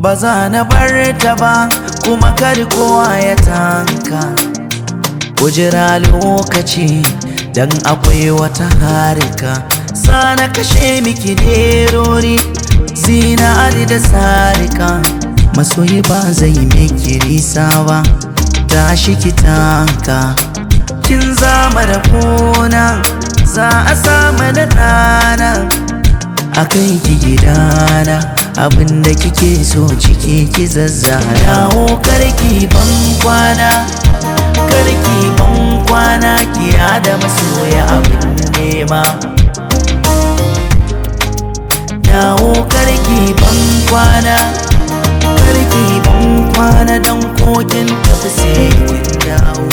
ba za na bar ta ba kuma kar kowa ya tanka. Ku jira lokaci dan akwai wata harika, sana kashe miki nerori zinari da sarika. Masoyi ba zai miki nisa ba, tashi ki tanka. Kin zama da kona za a samu da rana, akai ki gidana abinda kike so ciki ki zazzana. Dawo karki ban kwana, karki ban kwana, kiya da masoya abin nema. Dawo karki ban kwana, karki ban kwana, dan kokin tafi sai kin dawo.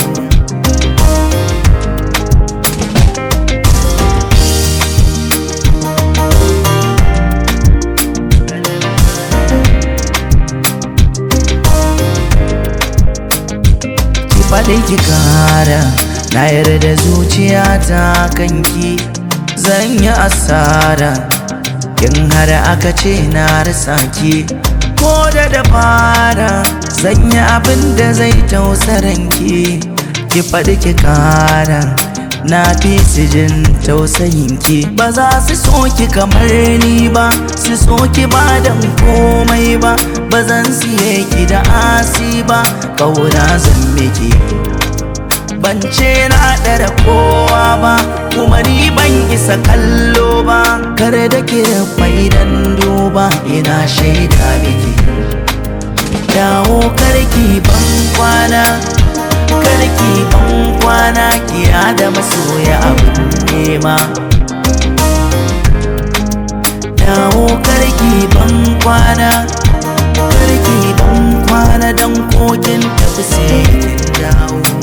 Faɗi ki kara, na yarda zuciyata kanki zan yi asara. In har aka ce na rasa ki ko da dabara, zan yi abin da zai tausaranki. Ki faɗi ki kara, na fi su jin tausayinki. Ba za su so ki kamar ni ba, su so ki ba dan komai ba. Ba zan siye ki da asi ba, kauna zan miki. Ban ce na ɗara kowa ba, kuma ni ban isa kallo ba. Kar da ki faidan duba, ina shaida miki. Dawo karki ban kwana, karki ban kwana, kiya da masoya abin nema. Dawo karki ban kwana, karki ban kwana, dan kokin tafi sai kin dawo.